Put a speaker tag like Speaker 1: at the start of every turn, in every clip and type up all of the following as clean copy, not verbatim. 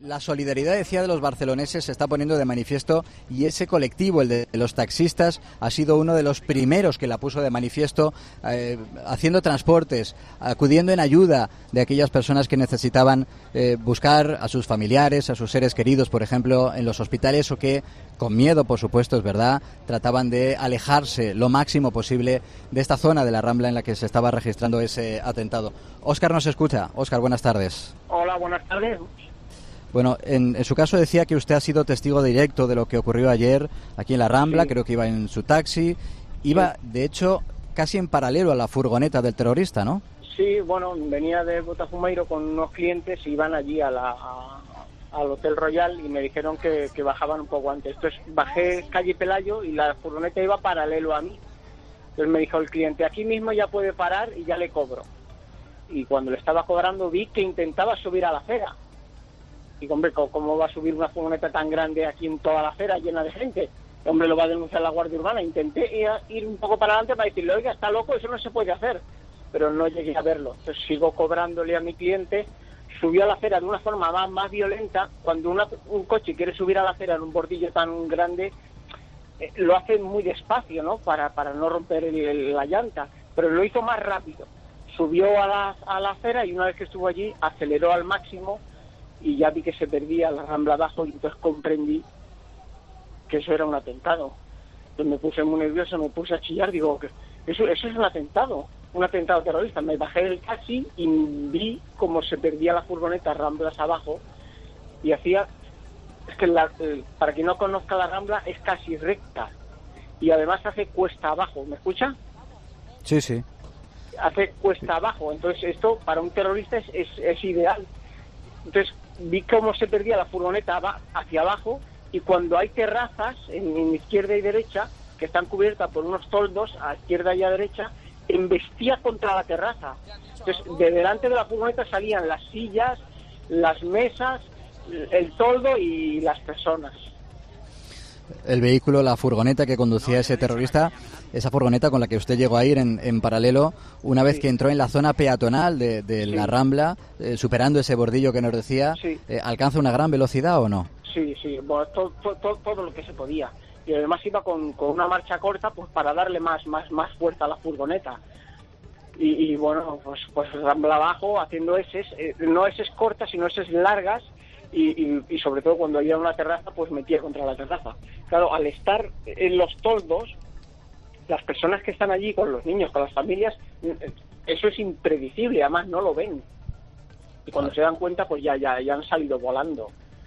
Speaker 1: La solidaridad, decía, de los barceloneses se está poniendo de manifiesto, y ese colectivo, el de los taxistas, ha sido uno de los primeros que la puso de manifiesto, haciendo transportes, acudiendo en ayuda de aquellas personas que necesitaban buscar a sus familiares, a sus seres queridos, por ejemplo, en los hospitales, o que, con miedo, por supuesto, es verdad, trataban de alejarse lo máximo posible de esta zona de la Rambla en la que se estaba registrando ese atentado. Óscar nos escucha. Óscar, buenas tardes.
Speaker 2: Hola, buenas tardes.
Speaker 1: Bueno, en su caso decía que usted ha sido testigo directo de lo que ocurrió ayer aquí en la Rambla. Sí. Creo que iba en su taxi. Iba, sí, de hecho, casi en paralelo a la furgoneta del terrorista, ¿no?
Speaker 2: Sí, bueno, venía de Botafumeiro con unos clientes y iban allí al Hotel Royal y me dijeron que bajaban un poco antes. Entonces bajé calle Pelayo y la furgoneta iba paralelo a mí. Entonces me dijo el cliente, aquí mismo ya puede parar y ya le cobro. Y cuando le estaba cobrando vi que intentaba subir a la acera. Y hombre, ¿cómo va a subir una furgoneta tan grande aquí en toda la acera llena de gente? Hombre, lo va a denunciar la Guardia Urbana. Intenté ir un poco para adelante para decirle, oiga, está loco, eso no se puede hacer. Pero no llegué a verlo. Entonces sigo cobrándole a mi cliente. Subió a la acera de una forma más violenta. Cuando un coche quiere subir a la acera en un bordillo tan grande, lo hace muy despacio, ¿no? Para no romper la llanta. Pero lo hizo más rápido. Subió a la acera y una vez que estuvo allí, aceleró al máximo. Y ya vi que se perdía la Rambla abajo y entonces comprendí que eso era un atentado. Entonces me puse muy nervioso, me puse a chillar, digo, que eso es un atentado terrorista. Me bajé del taxi y vi cómo se perdía la furgoneta Ramblas abajo y hacía... Es que para quien no conozca la Rambla es casi recta y además hace cuesta abajo. ¿Me escucha?
Speaker 1: Sí, sí.
Speaker 2: Hace cuesta abajo, entonces esto para un terrorista es ideal. Entonces vi cómo se perdía la furgoneta hacia abajo y cuando hay terrazas en izquierda y derecha que están cubiertas por unos toldos a izquierda y a derecha, embestía contra la terraza. Entonces de delante de la furgoneta salían las sillas, las mesas, el toldo y las personas.
Speaker 1: El vehículo, la furgoneta que conducía ese terrorista, esa furgoneta con la que usted llegó a ir en paralelo, una vez que entró en la zona peatonal de la Rambla, superando ese bordillo que nos decía, ¿alcanza una gran velocidad o no?
Speaker 2: Sí, bueno, todo lo que se podía. Y además iba con una marcha corta pues para darle más fuerza a la furgoneta. Y bueno, pues Rambla abajo haciendo no eses cortas, sino eses largas. Y sobre todo cuando había una terraza, pues metía contra la terraza. Claro, al estar en los toldos, las personas que están allí con los niños, con las familias, eso es impredecible, además no lo ven. Y cuando se dan cuenta, pues ya han salido volando.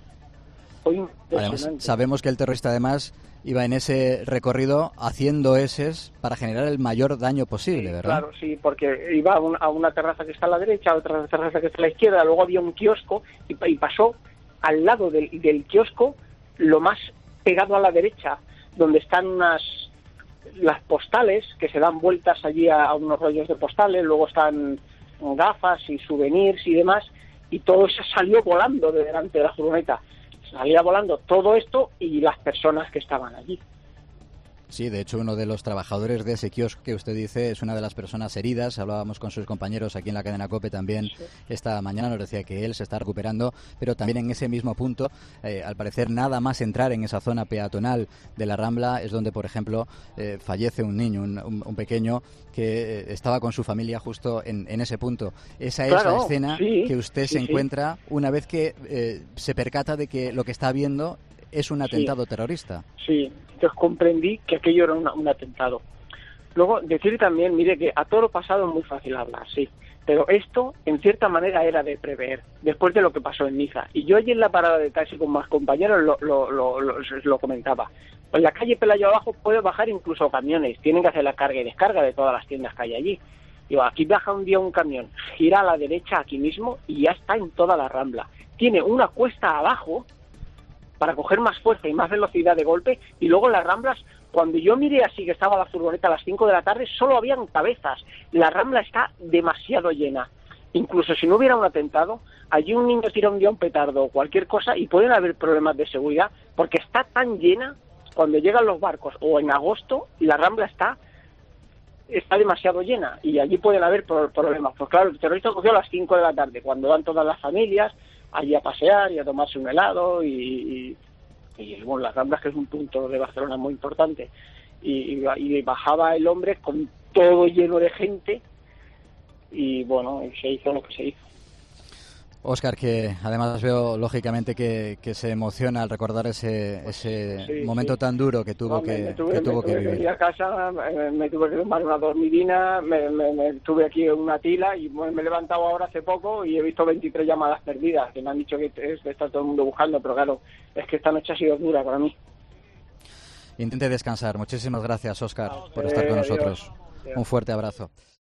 Speaker 1: Además, sabemos que el terrorista además iba en ese recorrido haciendo eses para generar el mayor daño posible, ¿verdad?
Speaker 2: Claro, sí, porque iba a una terraza que está a la derecha, a otra terraza que está a la izquierda, luego había un kiosco y pasó al lado del kiosco, lo más pegado a la derecha, donde están las postales, que se dan vueltas allí a unos rollos de postales, luego están gafas y souvenirs y demás, y todo eso salió volando de delante de la furgoneta. Salía volando todo esto y las personas que estaban allí.
Speaker 1: Sí, de hecho uno de los trabajadores de ese kiosco que usted dice es una de las personas heridas. Hablábamos con sus compañeros aquí en la cadena COPE también esta mañana, nos decía que él se está recuperando, pero también en ese mismo punto, al parecer nada más entrar en esa zona peatonal de la Rambla es donde, por ejemplo, fallece un niño, un pequeño que estaba con su familia justo en ese punto. Esa es la escena que usted se encuentra una vez que se percata de que lo que está viendo es un atentado terrorista.
Speaker 2: Sí, entonces comprendí que aquello era un atentado. Luego, decir también, mire, que a todo lo pasado es muy fácil hablar, sí, pero esto, en cierta manera, era de prever, después de lo que pasó en Niza. Y yo allí en la parada de taxi con más compañeros lo comentaba. En la calle Pelayo abajo puede bajar incluso camiones, tienen que hacer la carga y descarga de todas las tiendas que hay allí. Digo, aquí baja un día un camión, gira a la derecha aquí mismo y ya está en toda la Rambla. Tiene una cuesta abajo para coger más fuerza y más velocidad de golpe, y luego las Ramblas, cuando yo miré así que estaba la furgoneta a las 5 de la tarde, solo habían cabezas. La Rambla está demasiado llena. Incluso si no hubiera un atentado, allí un niño tira un día un petardo o cualquier cosa y pueden haber problemas de seguridad, porque está tan llena, cuando llegan los barcos o en agosto, la Rambla está demasiado llena y allí pueden haber problemas. Pues claro, el terrorista cogió a las 5 de la tarde, cuando van todas las familias allí a pasear y a tomarse un helado y bueno, las Ramblas, que es un punto de Barcelona muy importante, y bajaba el hombre con todo lleno de gente y bueno, y se hizo lo que se hizo.
Speaker 1: Óscar, que además veo lógicamente que se emociona al recordar ese momento tan duro que tuvo que vivir.
Speaker 2: Ir a casa, me tuve que tomar una dormidina, me tuve aquí en una tila y me he levantado ahora hace poco y he visto 23 llamadas perdidas, que me han dicho que está todo el mundo buscando, pero claro, es que esta noche ha sido dura para mí.
Speaker 1: Intente descansar. Muchísimas gracias, Óscar, por estar con nosotros. Un fuerte abrazo.